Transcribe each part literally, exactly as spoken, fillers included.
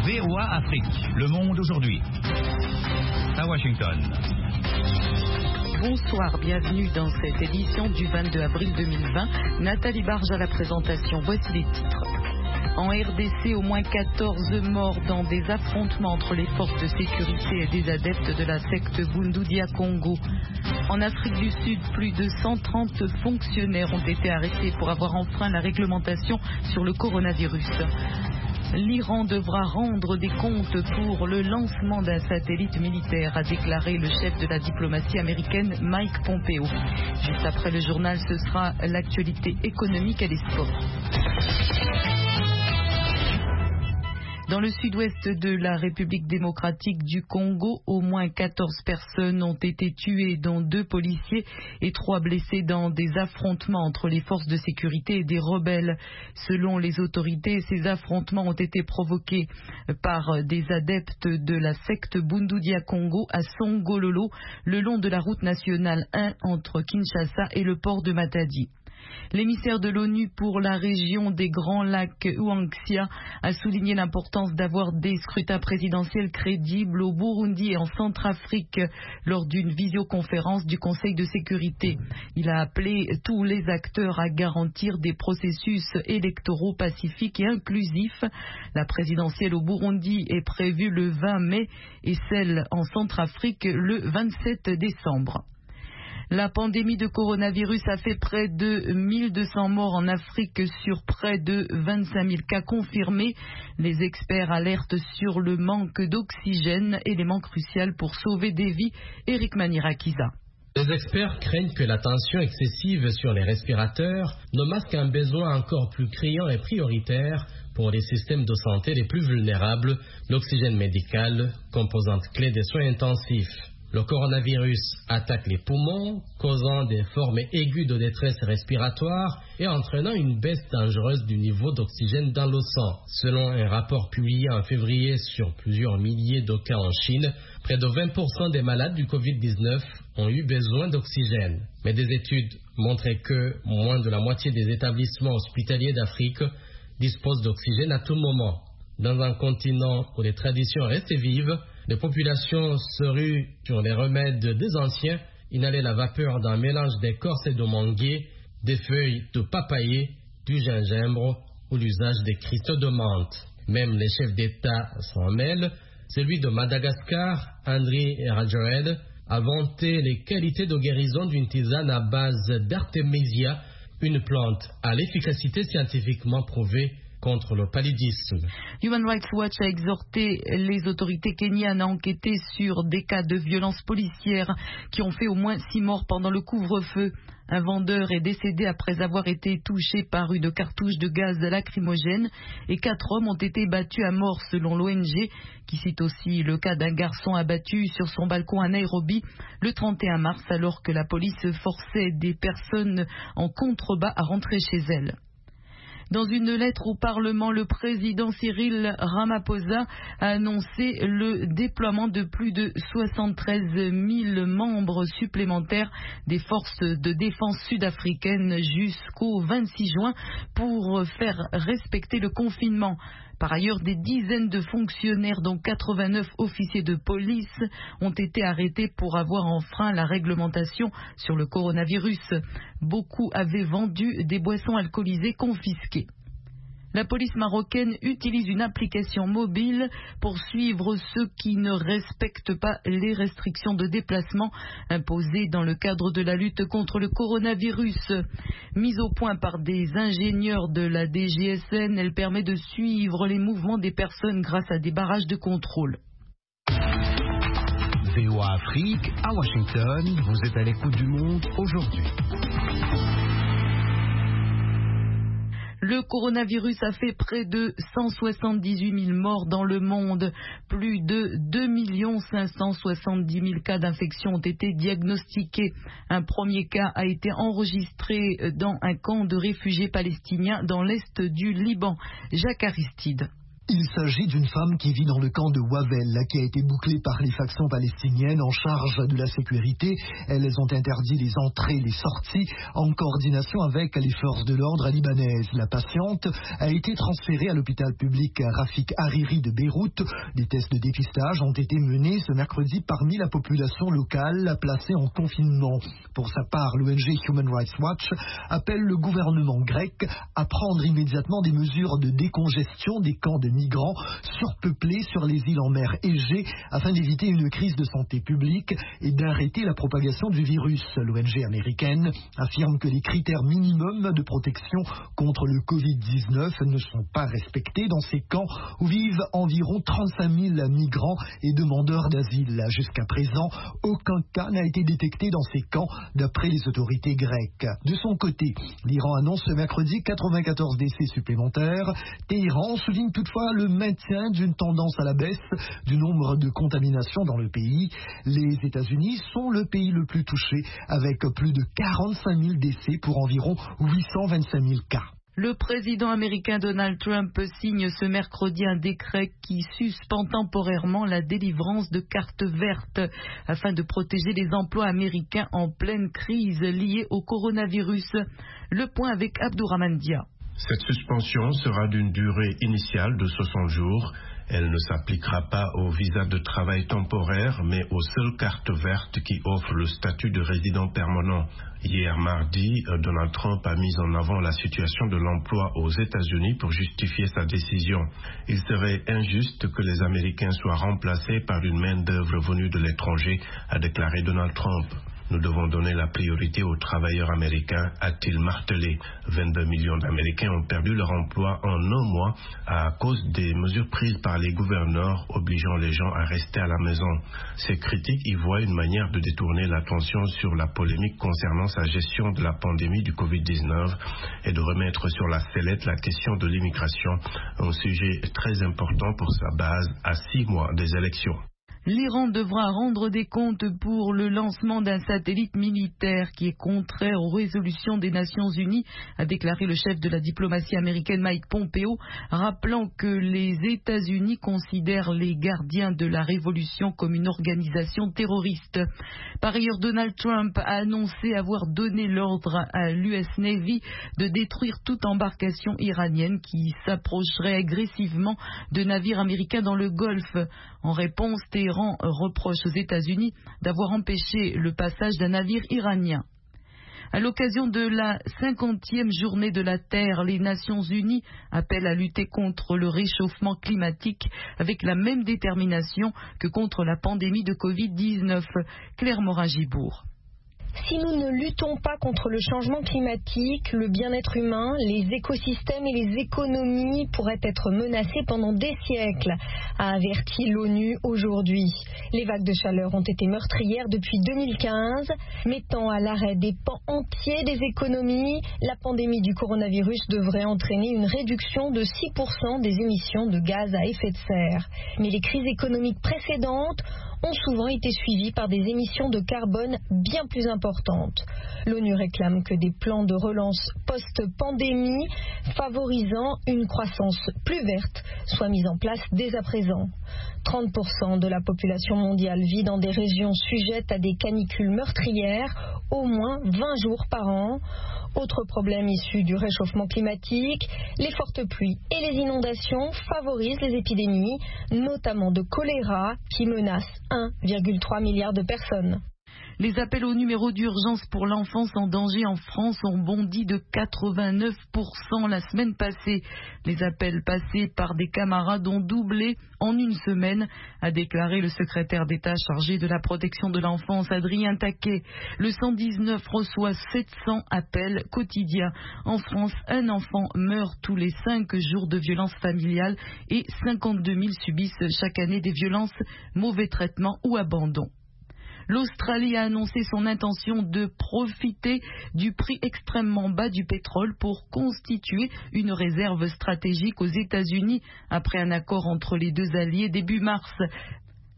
V O A Afrique, le monde aujourd'hui. À Washington. Bonsoir, bienvenue dans cette édition du vingt-deux avril deux mille vingt. Nathalie Barge à la présentation. Voici les titres. En R D C, au moins quatorze morts dans des affrontements entre les forces de sécurité et des adeptes de la secte Bundu Dia Congo. En Afrique du Sud, plus de cent trente fonctionnaires ont été arrêtés pour avoir enfreint la réglementation sur le coronavirus. L'Iran devra rendre des comptes pour le lancement d'un satellite militaire, a déclaré le chef de la diplomatie américaine Mike Pompeo. Juste après le journal, ce sera l'actualité économique et les sports. Dans le sud-ouest de la République démocratique du Congo, au moins quatorze personnes ont été tuées, dont deux policiers et trois blessés dans des affrontements entre les forces de sécurité et des rebelles. Selon les autorités, ces affrontements ont été provoqués par des adeptes de la secte Bundu Dia Congo à Songololo, le long de la route nationale un entre Kinshasa et le port de Matadi. L'émissaire de l'ONU pour la région des Grands Lacs, Ouangxia, a souligné l'importance d'avoir des scrutins présidentiels crédibles au Burundi et en Centrafrique lors d'une visioconférence du Conseil de sécurité. Il a appelé tous les acteurs à garantir des processus électoraux pacifiques et inclusifs. La présidentielle au Burundi est prévue le vingt mai et celle en Centrafrique le vingt-sept décembre. La pandémie de coronavirus a fait près de mille deux cents morts en Afrique sur près de vingt-cinq mille cas confirmés. Les experts alertent sur le manque d'oxygène, élément crucial pour sauver des vies. Eric Manirakiza. Les experts craignent que la tension excessive sur les respirateurs ne masque un besoin encore plus criant et prioritaire pour les systèmes de santé les plus vulnérables, l'oxygène médical, composante clé des soins intensifs. Le coronavirus attaque les poumons, causant des formes aiguës de détresse respiratoire et entraînant une baisse dangereuse du niveau d'oxygène dans le sang. Selon un rapport publié en février sur plusieurs milliers de cas en Chine, près de vingt pour cent des malades du covid dix-neuf ont eu besoin d'oxygène. Mais des études montraient que moins de la moitié des établissements hospitaliers d'Afrique disposent d'oxygène à tout moment. Dans un continent où les traditions restent vives, les populations se ruent sur les remèdes des anciens, inhaler la vapeur d'un mélange d'écorce et de manguier, des feuilles de papayer, du gingembre ou l'usage des cristaux de menthe. Même les chefs d'État s'en mêlent. Celui de Madagascar, Andry Rajoelina, a vanté les qualités de guérison d'une tisane à base d'artémisia, une plante à l'efficacité scientifiquement prouvée contre le paludisme. Human Rights Watch a exhorté les autorités kenyanes à enquêter sur des cas de violences policières qui ont fait au moins six morts pendant le couvre-feu. Un vendeur est décédé après avoir été touché par une cartouche de gaz lacrymogène et quatre hommes ont été battus à mort selon l'O N G, qui cite aussi le cas d'un garçon abattu sur son balcon à Nairobi le trente et un mars alors que la police forçait des personnes en contrebas à rentrer chez elles. Dans une lettre au Parlement, le président Cyril Ramaphosa a annoncé le déploiement de plus de soixante-treize mille membres supplémentaires des forces de défense sud-africaines jusqu'au vingt-six juin pour faire respecter le confinement. Par ailleurs, des dizaines de fonctionnaires, dont quatre-vingt-neuf officiers de police, ont été arrêtés pour avoir enfreint la réglementation sur le coronavirus. Beaucoup avaient vendu des boissons alcoolisées confisquées. La police marocaine utilise une application mobile pour suivre ceux qui ne respectent pas les restrictions de déplacement imposées dans le cadre de la lutte contre le coronavirus. Mise au point par des ingénieurs de la D G S N, elle permet de suivre les mouvements des personnes grâce à des barrages de contrôle. V O A Afrique, à Washington, vous êtes à l'écoute du monde aujourd'hui. Le coronavirus a fait près de cent soixante-dix-huit mille morts dans le monde. Plus de deux millions cinq cent soixante-dix mille cas d'infection ont été diagnostiqués. Un premier cas a été enregistré dans un camp de réfugiés palestiniens dans l'est du Liban. Jacques Aristide. Il s'agit d'une femme qui vit dans le camp de Wavell, qui a été bouclée par les factions palestiniennes en charge de la sécurité. Elles ont interdit les entrées et les sorties en coordination avec les forces de l'ordre libanaises. La patiente a été transférée à l'hôpital public Rafik Hariri de Beyrouth. Des tests de dépistage ont été menés ce mercredi parmi la population locale placée en confinement. Pour sa part, l'O N G Human Rights Watch appelle le gouvernement grec à prendre immédiatement des mesures de décongestion des camps de migrants surpeuplés sur les îles en mer Égée afin d'éviter une crise de santé publique et d'arrêter la propagation du virus. L'O N G américaine affirme que les critères minimums de protection contre le covid dix-neuf ne sont pas respectés dans ces camps où vivent environ trente-cinq mille migrants et demandeurs d'asile. Jusqu'à présent, aucun cas n'a été détecté dans ces camps d'après les autorités grecques. De son côté, l'Iran annonce ce mercredi quatre-vingt-quatorze décès supplémentaires. Téhéran souligne toutefois le maintien d'une tendance à la baisse du nombre de contaminations dans le pays. Les États-Unis sont le pays le plus touché avec plus de quarante-cinq mille décès pour environ huit cent vingt-cinq mille cas. Le président américain Donald Trump signe ce mercredi un décret qui suspend temporairement la délivrance de cartes vertes afin de protéger les emplois américains en pleine crise liée au coronavirus. Le point avec Abdourahmane Dia. Cette suspension sera d'une durée initiale de soixante jours. Elle ne s'appliquera pas aux visas de travail temporaire, mais aux seules cartes vertes qui offrent le statut de résident permanent. Hier mardi, Donald Trump a mis en avant la situation de l'emploi aux États-Unis pour justifier sa décision. Il serait injuste que les Américains soient remplacés par une main-d'œuvre venue de l'étranger, a déclaré Donald Trump. Nous devons donner la priorité aux travailleurs américains, a-t-il martelé. vingt-deux millions d'Américains ont perdu leur emploi en un mois à cause des mesures prises par les gouverneurs obligeant les gens à rester à la maison. Ces critiques y voient une manière de détourner l'attention sur la polémique concernant sa gestion de la pandémie du covid dix-neuf et de remettre sur la sellette la question de l'immigration, un sujet très important pour sa base à six mois des élections. L'Iran devra rendre des comptes pour le lancement d'un satellite militaire qui est contraire aux résolutions des Nations Unies, a déclaré le chef de la diplomatie américaine Mike Pompeo, rappelant que les États-Unis considèrent les gardiens de la révolution comme une organisation terroriste. Par ailleurs, Donald Trump a annoncé avoir donné l'ordre à l'U S Navy de détruire toute embarcation iranienne qui s'approcherait agressivement de navires américains dans le Golfe. En réponse, Téhéran reproche aux États-Unis d'avoir empêché le passage d'un navire iranien. À l'occasion de la cinquantième journée de la Terre, les Nations Unies appellent à lutter contre le réchauffement climatique avec la même détermination que contre la pandémie de covid dix-neuf. Claire Morin-Gibourg. Si nous ne luttons pas contre le changement climatique, le bien-être humain, les écosystèmes et les économies pourraient être menacés pendant des siècles, a averti l'ONU aujourd'hui. Les vagues de chaleur ont été meurtrières depuis deux mille quinze, mettant à l'arrêt des pans entiers des économies. La pandémie du coronavirus devrait entraîner une réduction de six pour cent des émissions de gaz à effet de serre. Mais les crises économiques précédentes ont souvent été suivies par des émissions de carbone bien plus importantes. L'ONU réclame que des plans de relance post-pandémie favorisant une croissance plus verte soient mis en place dès à présent. trente pour cent de la population mondiale vit dans des régions sujettes à des canicules meurtrières, au moins vingt jours par an. Autre problème issu du réchauffement climatique, les fortes pluies et les inondations favorisent les épidémies, notamment de choléra, qui menace un virgule trois milliard de personnes. Les appels au numéro d'urgence pour l'enfance en danger en France ont bondi de quatre-vingt-neuf pour cent la semaine passée. Les appels passés par des camarades ont doublé en une semaine, a déclaré le secrétaire d'État chargé de la protection de l'enfance, Adrien Taquet. Le cent dix-neuf reçoit sept cents appels quotidiens. En France, un enfant meurt tous les cinq jours de violences familiales et cinquante-deux mille subissent chaque année des violences, mauvais traitements ou abandon. L'Australie a annoncé son intention de profiter du prix extrêmement bas du pétrole pour constituer une réserve stratégique aux États-Unis après un accord entre les deux alliés début mars.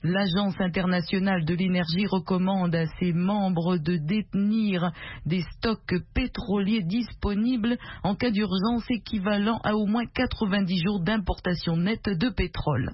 L'Agence internationale de l'énergie recommande à ses membres de détenir des stocks pétroliers disponibles en cas d'urgence équivalent à au moins quatre-vingt-dix jours d'importation nette de pétrole.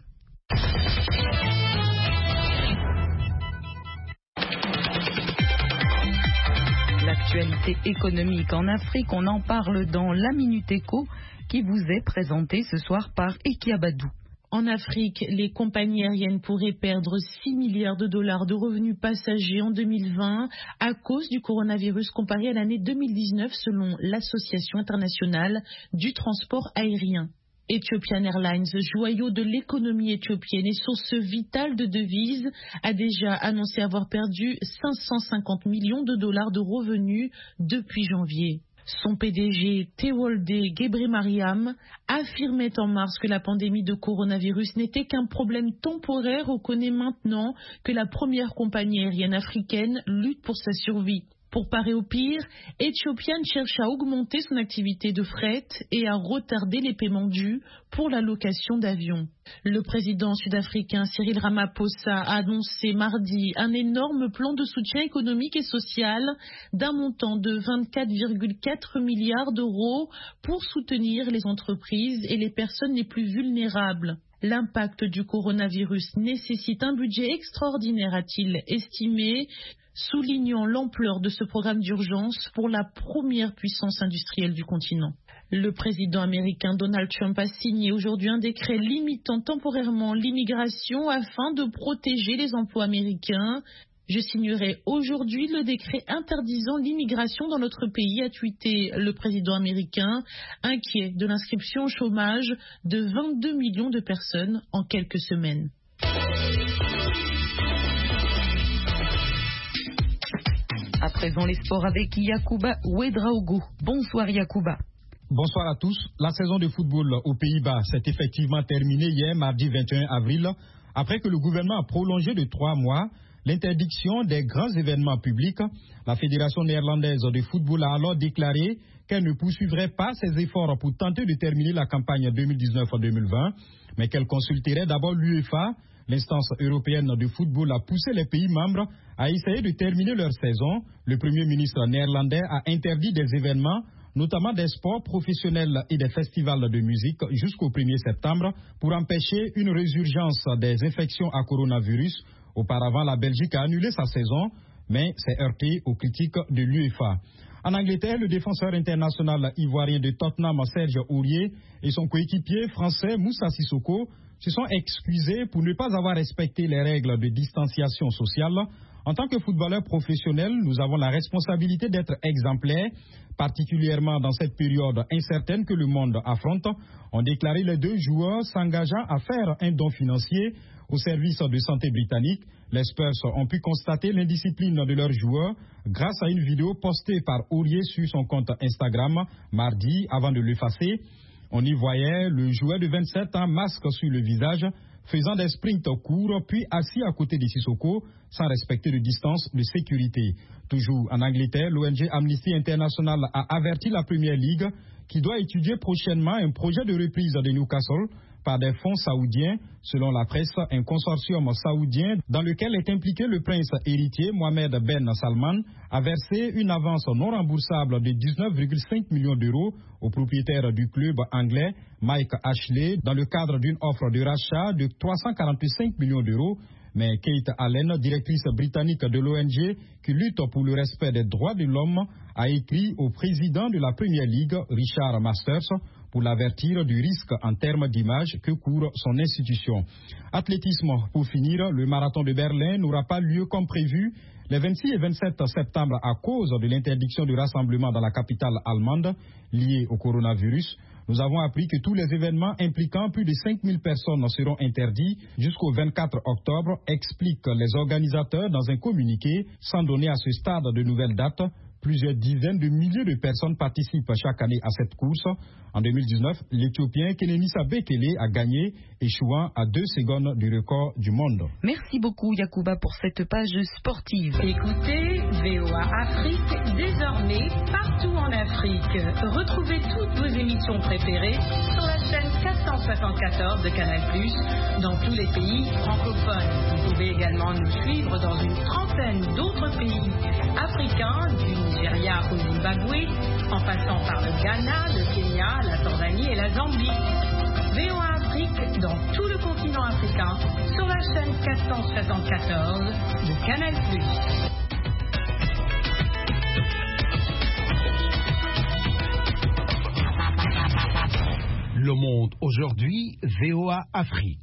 L'actualité économique en Afrique, on en parle dans la Minute Éco qui vous est présentée ce soir par Eki Abadou. En Afrique, les compagnies aériennes pourraient perdre six milliards de dollars de revenus passagers en deux mille vingt à cause du coronavirus comparé à l'année deux mille dix-neuf selon l'Association internationale du transport aérien. Ethiopian Airlines, joyau de l'économie éthiopienne et source vitale de devises, a déjà annoncé avoir perdu cinq cent cinquante millions de dollars de revenus depuis janvier. Son P D G, Tewolde Gebremariam, affirmait en mars que la pandémie de coronavirus n'était qu'un problème temporaire. On connaît maintenant que la première compagnie aérienne africaine lutte pour sa survie. Pour parer au pire, Ethiopian cherche à augmenter son activité de fret et à retarder les paiements dus pour la location d'avions. Le président sud-africain Cyril Ramaphosa a annoncé mardi un énorme plan de soutien économique et social d'un montant de vingt-quatre virgule quatre milliards d'euros pour soutenir les entreprises et les personnes les plus vulnérables. L'impact du coronavirus nécessite un budget extraordinaire, a-t-il estimé, soulignant l'ampleur de ce programme d'urgence pour la première puissance industrielle du continent. Le président américain Donald Trump a signé aujourd'hui un décret limitant temporairement l'immigration afin de protéger les emplois américains. Je signerai aujourd'hui le décret interdisant l'immigration dans notre pays, a tweeté le président américain, inquiet de l'inscription au chômage de vingt-deux millions de personnes en quelques semaines. À présent, les sports avec Yacouba Ouedraogo. Bonsoir Yacouba. Bonsoir à tous. La saison de football aux Pays-Bas s'est effectivement terminée hier, mardi vingt et un avril, après que le gouvernement a prolongé de trois mois l'interdiction des grands événements publics. La Fédération néerlandaise de football a alors déclaré qu'elle ne poursuivrait pas ses efforts pour tenter de terminer la campagne deux mille dix-neuf deux mille vingt, mais qu'elle consulterait d'abord l'UEFA. L'instance européenne de football a poussé les pays membres à essayer de terminer leur saison. Le Premier ministre néerlandais a interdit des événements, notamment des sports professionnels et des festivals de musique, jusqu'au premier septembre pour empêcher une résurgence des infections à coronavirus. Auparavant, la Belgique a annulé sa saison, mais s'est heurtée aux critiques de l'UEFA. En Angleterre, le défenseur international ivoirien de Tottenham, Serge Aurier, et son coéquipier français Moussa Sissoko se sont excusés pour ne pas avoir respecté les règles de distanciation sociale. En tant que footballeurs professionnels, nous avons la responsabilité d'être exemplaires, particulièrement dans cette période incertaine que le monde affronte, ont déclaré les deux joueurs s'engageant à faire un don financier au service de santé britannique. Les Spurs ont pu constater l'indiscipline de leurs joueurs grâce à une vidéo postée par Aurier sur son compte Instagram mardi avant de l'effacer. On y voyait le joueur de vingt-sept ans, masque sur le visage, faisant des sprints courts, puis assis à côté de Sissoko, sans respecter de distance de sécurité. Toujours en Angleterre, l'O N G Amnesty International a averti la Premier League qui doit étudier prochainement un projet de reprise de Newcastle par des fonds saoudiens. Selon la presse, un consortium saoudien dans lequel est impliqué le prince héritier Mohamed Ben Salman a versé une avance non remboursable de dix-neuf virgule cinq millions d'euros au propriétaire du club anglais Mike Ashley dans le cadre d'une offre de rachat de trois cent quarante-cinq millions d'euros. Mais Kate Allen, directrice britannique de l'O N G qui lutte pour le respect des droits de l'homme, a écrit au président de la Premier League, Richard Masters, pour l'avertir du risque en termes d'image que court son institution. Athlétisme, pour finir, le marathon de Berlin n'aura pas lieu comme prévu les vingt-six et vingt-sept septembre à cause de l'interdiction du rassemblement dans la capitale allemande liée au coronavirus. Nous avons appris que tous les événements impliquant plus de cinq mille personnes seront interdits jusqu'au vingt-quatre octobre, expliquent les organisateurs dans un communiqué, sans donner à ce stade de nouvelles dates. Plusieurs dizaines de milliers de personnes participent chaque année à cette course. En deux mille dix-neuf, l'Éthiopien Kenenisa Bekele a gagné, échouant à deux secondes du record du monde. Merci beaucoup Yacouba pour cette page sportive. Écoutez V O A Afrique désormais partout en Afrique. Retrouvez toutes vos émissions préférées sur la chaîne quatre cent soixante-quatorze de Canal plus, dans tous les pays francophones. Vous pouvez également nous suivre dans une trentaine d'autres pays africains, du Nigeria au Zimbabwe, en passant par le Ghana, le Kenya, la Tanzanie et la Zambie. V O A Afrique dans tout le continent africain sur la chaîne quatre cent soixante-quatorze de Canal plus. Le Monde aujourd'hui, V O A Afrique.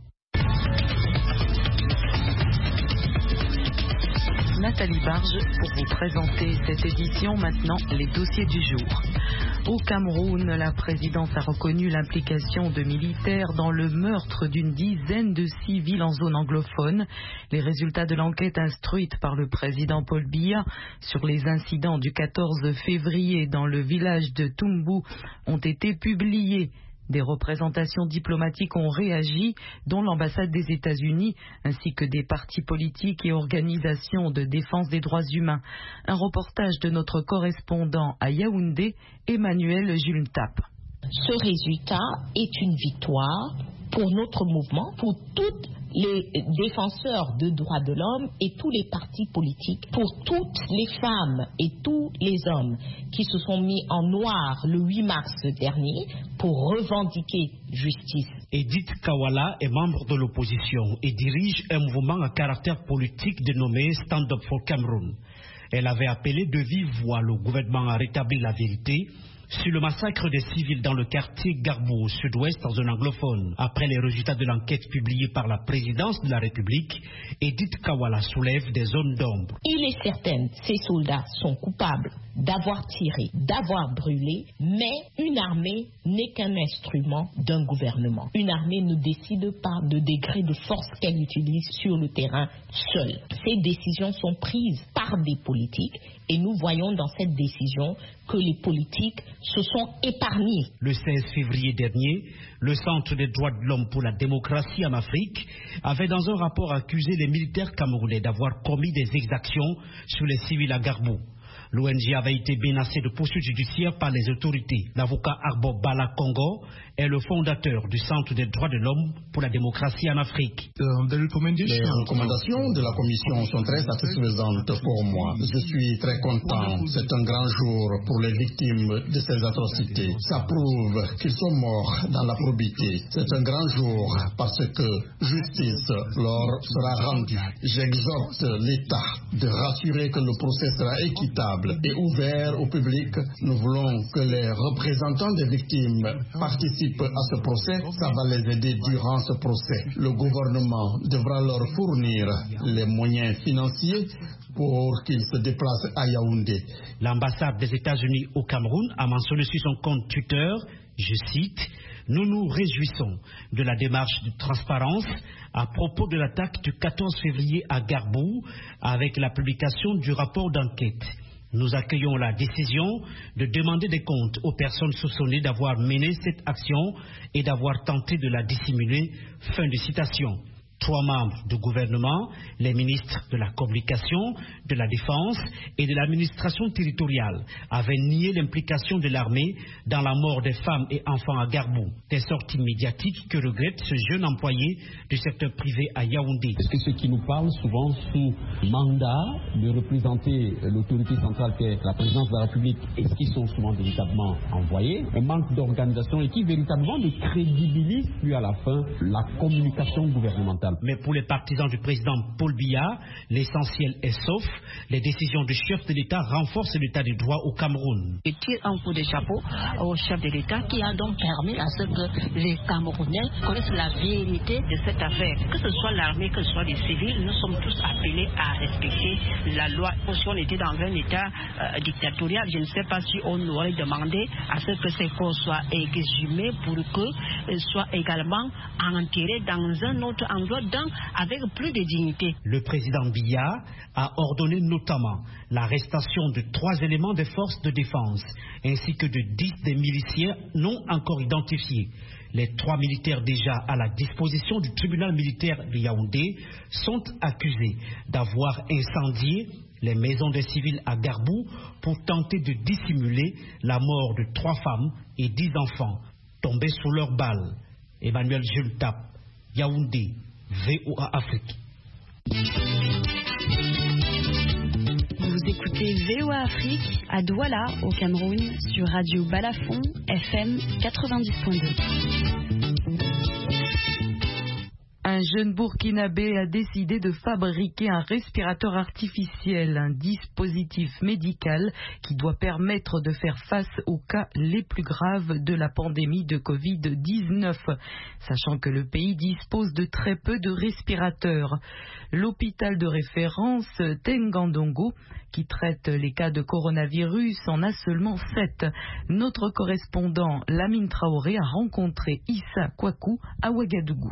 Nathalie Barge pour vous présenter cette édition. Maintenant, les dossiers du jour. Au Cameroun, la présidence a reconnu l'implication de militaires dans le meurtre d'une dizaine de civils en zone anglophone. Les résultats de l'enquête instruite par le président Paul Biya sur les incidents du quatorze février dans le village de Tumbu ont été publiés. Des représentations diplomatiques ont réagi, dont l'ambassade des États-Unis, ainsi que des partis politiques et organisations de défense des droits humains. Un reportage de notre correspondant à Yaoundé, Emmanuel Jultap. Ce résultat est une victoire pour notre mouvement, pour toutes les défenseurs de droits de l'homme et tous les partis politiques, pour toutes les femmes et tous les hommes qui se sont mis en noir le huit mars dernier pour revendiquer justice. Edith Kawala est membre de l'opposition et dirige un mouvement à caractère politique dénommé Stand Up for Cameroon. Elle avait appelé de vive voix le gouvernement à rétablir la vérité sur le massacre des civils dans le quartier Garbou au sud-ouest en zone anglophone. Après les résultats de l'enquête publiée par la présidence de la République, Edith Kawala soulève des zones d'ombre. Il est certain que ces soldats sont coupables d'avoir tiré, d'avoir brûlé, mais une armée n'est qu'un instrument d'un gouvernement. Une armée ne décide pas de degré de force qu'elle utilise sur le terrain seule. Ces décisions sont prises par des politiques et nous voyons dans cette décision que les politiques se sont épargnés. Le seize février dernier, le Centre des droits de l'homme pour la démocratie en Afrique avait dans un rapport accusé les militaires camerounais d'avoir commis des exactions sur les civils à Garbou. L'O N G avait été menacée de poursuites judiciaires par les autorités. L'avocat Arbo Bala Congo est le fondateur du Centre des droits de l'homme pour la démocratie en Afrique. Les recommandations de la Commission sont très satisfaisantes pour moi. Je suis très content. C'est un grand jour pour les victimes de ces atrocités. Ça prouve qu'ils sont morts dans la probité. C'est un grand jour parce que justice leur sera rendue. J'exhorte l'État de rassurer que le procès sera équitable et ouvert au public. Nous voulons que les représentants des victimes participent à ce procès. Ça va les aider durant ce procès. Le gouvernement devra leur fournir les moyens financiers pour qu'ils se déplacent à Yaoundé. L'ambassade des États-Unis au Cameroun a mentionné sur son compte Twitter, je cite, « Nous nous réjouissons de la démarche de transparence à propos de l'attaque du quatorze février à Garbou avec la publication du rapport d'enquête. Nous accueillons la décision de demander des comptes aux personnes soupçonnées d'avoir mené cette action et d'avoir tenté de la dissimuler. » Fin de citation. Trois membres du gouvernement, les ministres de la communication, de la défense et de l'administration territoriale, avaient nié l'implication de l'armée dans la mort des femmes et enfants à Garbou. Des sorties médiatiques que regrette ce jeune employé du secteur privé à Yaoundé. Est-ce que ceux qui nous parlent souvent sous mandat de représenter l'autorité centrale qui est la présidence de la République, est-ce qu'ils sont souvent véritablement envoyés? Un manque d'organisation et qui véritablement ne crédibilise plus à la fin la communication gouvernementale. Mais pour les partisans du président Paul Biya, l'essentiel est sauf. Les décisions du chef de l'État renforcent l'état de droit au Cameroun. Je tire un coup de chapeau au chef de l'État qui a donc permis à ce que les Camerounais connaissent la vérité de cette affaire. Que ce soit l'armée, que ce soit les civils, nous sommes tous appelés à respecter la loi. Si on était dans un État euh, dictatorial, je ne sais pas si on aurait demandé à ce que ces corps soient exhumés pour qu'ils soient également enterrés dans un autre endroit. Donc, avec plus de dignité. Le président Biya a ordonné notamment l'arrestation de trois éléments des forces de défense, ainsi que de dix des miliciens non encore identifiés. Les trois militaires déjà à la disposition du tribunal militaire de Yaoundé sont accusés d'avoir incendié les maisons des civils à Garbou pour tenter de dissimuler la mort de trois femmes et dix enfants. tombés sous leurs balles. Emmanuel Jultap, Yaoundé, V O A Afrique. Vous écoutez V O A Afrique à Douala, au Cameroun, sur Radio Balafon, F M quatre-vingt-dix point deux. Un jeune Burkinabé a décidé de fabriquer un respirateur artificiel, un dispositif médical qui doit permettre de faire face aux cas les plus graves de la pandémie de covid dix-neuf, sachant que le pays dispose de très peu de respirateurs. L'hôpital de référence Tengandongo, qui traite les cas de coronavirus, en a seulement sept. Notre correspondant Lamine Traoré a rencontré Issa Kwaku à Ouagadougou.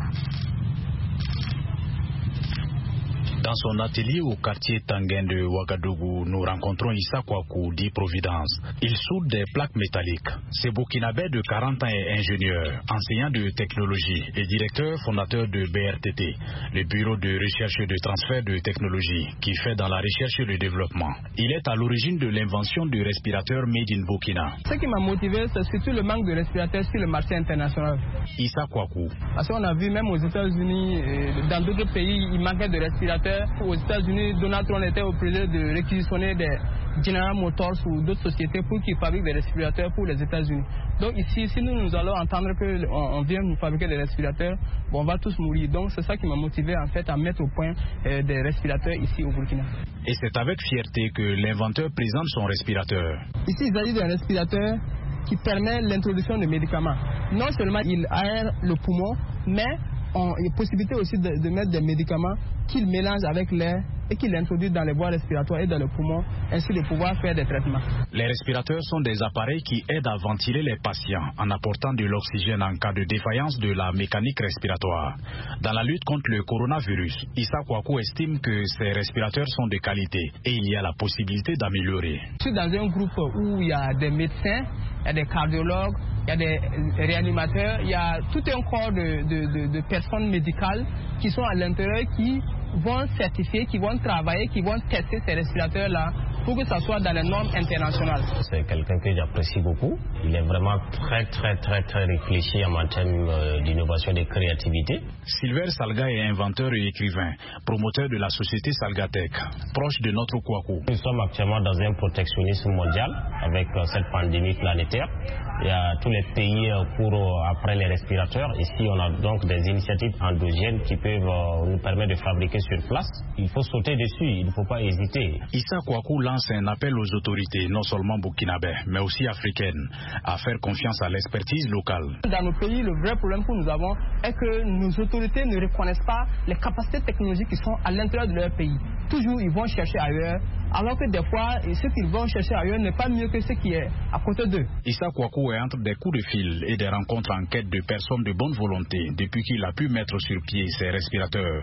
Dans son atelier au quartier Tanguin de Ouagadougou, nous rencontrons Issa Kwaku, dit Providence. Il soude des plaques métalliques. Ce Burkinabé de quarante ans est ingénieur, enseignant de technologie et directeur fondateur de B R T T, le bureau de recherche et de transfert de technologie, qui fait dans la recherche et le développement. Il est à l'origine de l'invention du respirateur Made in Burkina. Ce qui m'a motivé, c'est surtout le manque de respirateurs sur le marché international. Issa Kwaku. Parce qu'on a vu même aux États-Unis et dans d'autres pays, il manquait de respirateurs. Aux États-Unis, Donald Trump était obligé de réquisitionner des General Motors ou d'autres sociétés pour qu'ils fabriquent des respirateurs pour les États-Unis. Donc ici, si nous, nous allons entendre qu'on vient nous fabriquer des respirateurs, bon, on va tous mourir. Donc c'est ça qui m'a motivé en fait à mettre au point euh, des respirateurs ici au Burkina. Et c'est avec fierté que l'inventeur présente son respirateur. Ici, il s'agit d'un respirateur qui permet l'introduction de médicaments. Non seulement il aère le poumon, mais on, il y a possibilité aussi de, de mettre des médicaments qu'il mélange avec l'air et qu'il introduit dans les voies respiratoires et dans le poumon, ainsi de pouvoir faire des traitements. Les respirateurs sont des appareils qui aident à ventiler les patients en apportant de l'oxygène en cas de défaillance de la mécanique respiratoire. Dans la lutte contre le coronavirus, Issa Kwaku estime que ces respirateurs sont de qualité et il y a la possibilité d'améliorer. Je suis dans un groupe où il y a des médecins, il y a des cardiologues, il y a des réanimateurs, il y a tout un corps de, de, de, de personnes médicales qui sont à l'intérieur qui vont certifier, qui vont travailler, qui vont tester ces respirateurs-là pour que ça soit dans les normes internationales. C'est quelqu'un que j'apprécie beaucoup. Il est vraiment très, très, très, très réfléchi en termes euh, d'innovation et de créativité. Silver Salga est inventeur et écrivain, promoteur de la société Salgatech, proche de notre Kwaku. Nous sommes actuellement dans un protectionnisme mondial avec euh, cette pandémie planétaire. Il y a tous les pays euh, courent après les respirateurs. Ici, on a donc des initiatives endogènes qui peuvent euh, nous permettre de fabriquer sur place. Il faut sauter dessus, il ne faut pas hésiter. Issa Kwaku lance un appel aux autorités, non seulement burkinabè, mais aussi africaines, à faire confiance à l'expertise locale. Dans nos pays, le vrai problème que nous avons est que nos autorités ne reconnaissent pas les capacités technologiques qui sont à l'intérieur de leur pays. Toujours, ils vont chercher ailleurs, alors que des fois, ce qu'ils vont chercher ailleurs n'est pas mieux que ce qui est à côté d'eux. Issa Kwaku est entre des coups de fil et des rencontres en quête de personnes de bonne volonté depuis qu'il a pu mettre sur pied ses respirateurs.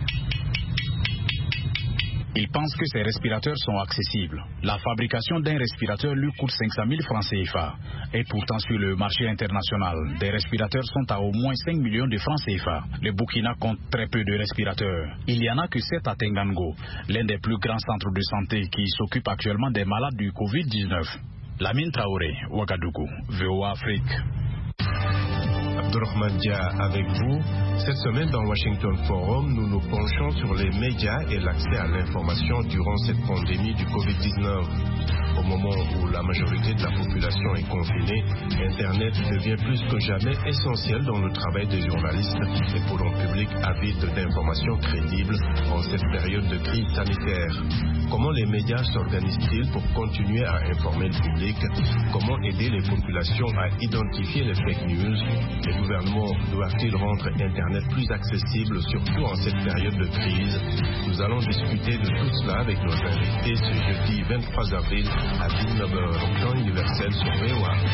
Il pense que ces respirateurs sont accessibles. La fabrication d'un respirateur lui coûte cinq cent mille francs C F A. Et pourtant, sur le marché international, des respirateurs sont à au moins cinq millions de francs C F A. Le Burkina compte très peu de respirateurs. Il n'y en a que sept à Tengango, l'un des plus grands centres de santé qui s'occupe actuellement des malades du covid dix-neuf. Lamine Traoré, Ouagadougou, V O A Afrique. Abdourahmane Dia avec vous. Cette semaine dans Washington Forum, nous nous penchons sur les médias et l'accès à l'information durant cette pandémie du covid dix-neuf. Au moment où la majorité de la population est confinée, Internet devient plus que jamais essentiel dans le travail des journalistes et pour un public avide d'informations crédibles en cette période de crise sanitaire. Comment les médias s'organisent-ils pour continuer à informer le public? Comment aider les populations à identifier les fake news? Les gouvernements doivent-ils rendre Internet plus accessible, surtout en cette période de crise? Nous allons discuter de tout cela avec nos invités ce jeudi vingt-trois avril à dix-neuf heures, temps universel sur V O A.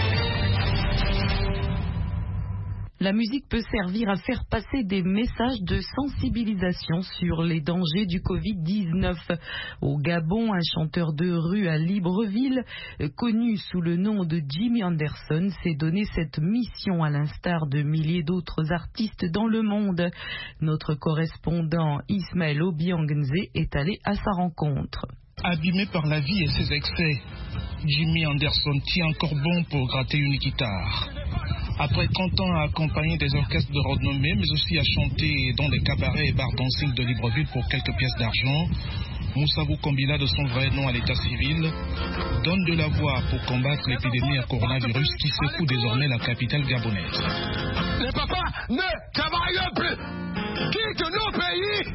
La musique peut servir à faire passer des messages de sensibilisation sur les dangers du covid dix-neuf. Au Gabon, un chanteur de rue à Libreville, connu sous le nom de Jimmy Anderson, s'est donné cette mission à l'instar de milliers d'autres artistes dans le monde. Notre correspondant Ismaël Obiangnze est allé à sa rencontre. Abîmé par la vie et ses excès, Jimmy Anderson tient encore bon pour gratter une guitare. Après trente ans à accompagner des orchestres de renommée, mais aussi à chanter dans des cabarets et bars dancing de Libreville pour quelques pièces d'argent, Moussavou Kambila, de son vrai nom à l'état civil, donne de la voix pour combattre l'épidémie à coronavirus qui secoue désormais la capitale gabonaise. Les papas ne travaillent plus. Quitte nos pays.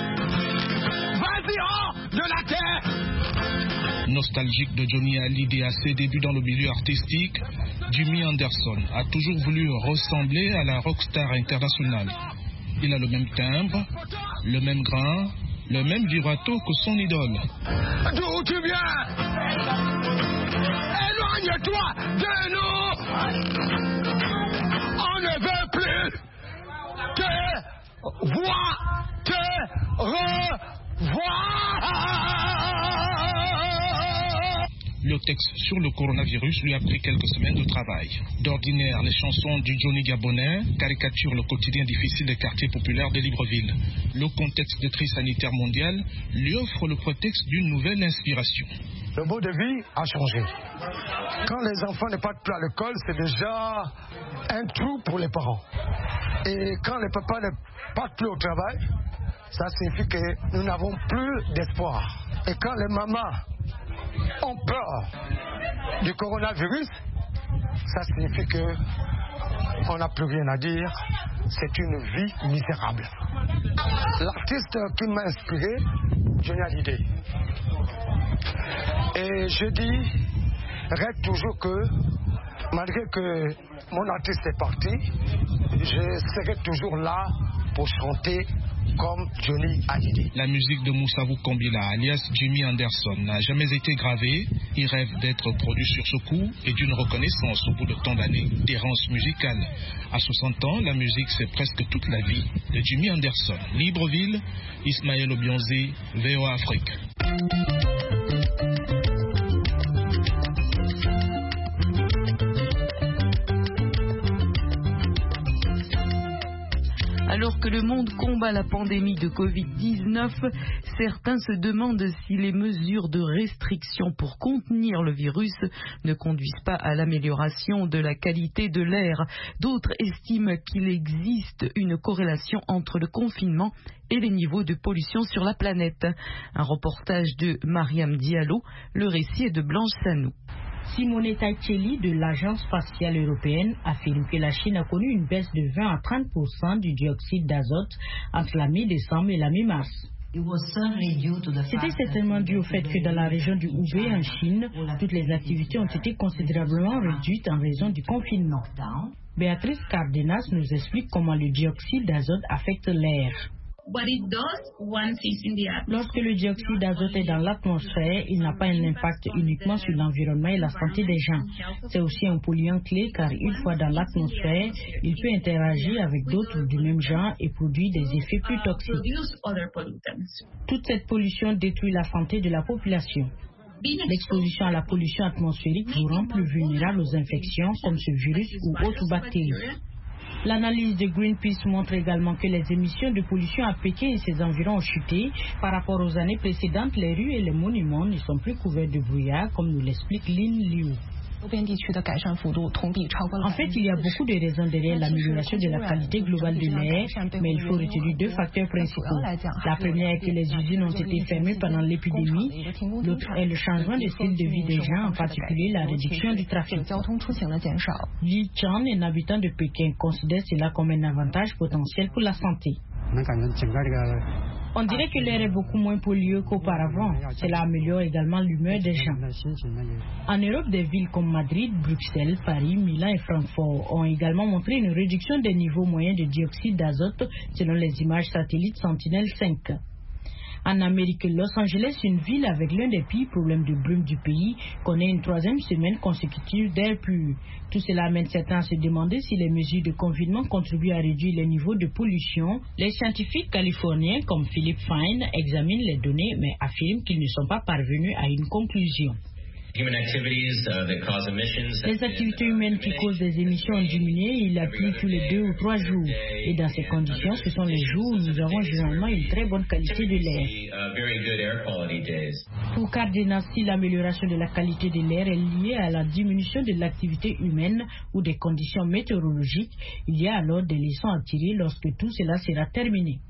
Vas-y hors de la terre. Nostalgique de Johnny Hallyday à ses débuts dans le milieu artistique, Jimmy Anderson a toujours voulu ressembler à la rockstar internationale. Il a le même timbre, le même grain, le même vibrato que son idole. D'où tu viens? Éloigne-toi de nous. On ne veut plus te voir, te revoir. Le texte sur le coronavirus lui a pris quelques semaines de travail. D'ordinaire, les chansons du Johnny gabonais caricaturent le quotidien difficile des quartiers populaires de Libreville. Le contexte de crise sanitaire mondiale lui offre le prétexte d'une nouvelle inspiration. Le mode de vie a changé. Quand les enfants ne partent plus à l'école, c'est déjà un trou pour les parents. Et quand les papas ne partent plus au travail, ça signifie que nous n'avons plus d'espoir. Et quand les mamans ont peur du coronavirus, ça signifie que on n'a plus rien à dire, c'est une vie misérable. L'artiste qui m'a inspiré, Johnny Hallyday. Et je dis, reste toujours que, malgré que mon artiste est parti, je serai toujours là pour chanter comme Johnny Hallyday. La musique de Moussavou Kambila, alias Jimmy Anderson, n'a jamais été gravée. Il rêve d'être produit sur ce coup et d'une reconnaissance au bout de tant d'années d'errance musicale. À soixante ans, la musique, c'est presque toute la vie de Jimmy Anderson. Libreville, Ismaël Obionzi, V O A Afrique. Alors que le monde combat la pandémie de covid dix-neuf, certains se demandent si les mesures de restriction pour contenir le virus ne conduisent pas à l'amélioration de la qualité de l'air. D'autres estiment qu'il existe une corrélation entre le confinement et les niveaux de pollution sur la planète. Un reportage de Mariam Diallo, le récit est de Blanche Sanou. Simonetta Celli de l'Agence spatiale européenne affirme que la Chine a connu une baisse de vingt à trente pour cent du dioxyde d'azote entre la mi-décembre et la mi-mars. C'était certainement dû au fait que dans la région du Hubei en Chine, toutes les activités ont été considérablement réduites en raison du confinement. Béatrice Cardenas nous explique comment le dioxyde d'azote affecte l'air. Lorsque le dioxyde d'azote est dans l'atmosphère, il n'a pas un impact uniquement sur l'environnement et la santé des gens. C'est aussi un polluant clé car une fois dans l'atmosphère, il peut interagir avec d'autres du même genre et produire des effets plus toxiques. Toute cette pollution détruit la santé de la population. L'exposition à la pollution atmosphérique vous rend plus vulnérable aux infections comme ce virus ou autres bactéries. L'analyse de Greenpeace montre également que les émissions de pollution à Pékin et ses environs ont chuté. Par rapport aux années précédentes, les rues et les monuments ne sont plus couverts de brouillard, comme nous l'explique Lin Liu. En fait, il y a beaucoup de raisons derrière l'amélioration de la qualité globale de l'air, mais il faut retenir deux facteurs principaux. La première est que les usines ont été fermées pendant l'épidémie. L'autre est le changement de style de vie des gens, en particulier la réduction du trafic. Li Chan, un habitant de Pékin, considère cela comme un avantage potentiel pour la santé. On dirait que l'air est beaucoup moins pollué qu'auparavant. Cela améliore également l'humeur des gens. En Europe, des villes comme Madrid, Bruxelles, Paris, Milan et Francfort ont également montré une réduction des niveaux moyens de dioxyde d'azote selon les images satellites Sentinel cinq. En Amérique, Los Angeles, une ville avec l'un des pires problèmes de brume du pays, connaît une troisième semaine consécutive d'air pur. Tout cela amène certains à se demander si les mesures de confinement contribuent à réduire les niveaux de pollution. Les scientifiques californiens comme Philip Fine examinent les données mais affirment qu'ils ne sont pas parvenus à une conclusion. Les activités humaines qui causent des émissions ont diminué. Il a plu tous les deux ou trois jours. Et dans ces conditions, ce sont les jours où nous avons généralement une très bonne qualité de l'air. Pour Cardinassi, l'amélioration de la qualité de l'air est liée à la diminution de l'activité humaine ou des conditions météorologiques. Il y a alors des leçons à tirer lorsque tout cela sera terminé.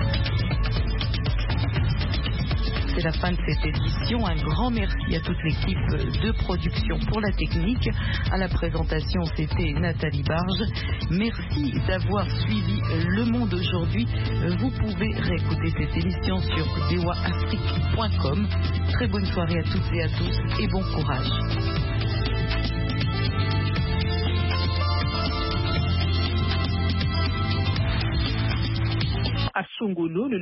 C'est la fin de cette édition. Un grand merci à toute l'équipe de production pour la technique. À la présentation, c'était Nathalie Barge. Merci d'avoir suivi Le Monde aujourd'hui. Vous pouvez réécouter cette émission sur v o a afrique point com. Très bonne soirée à toutes et à tous et bon courage. À Songolo, le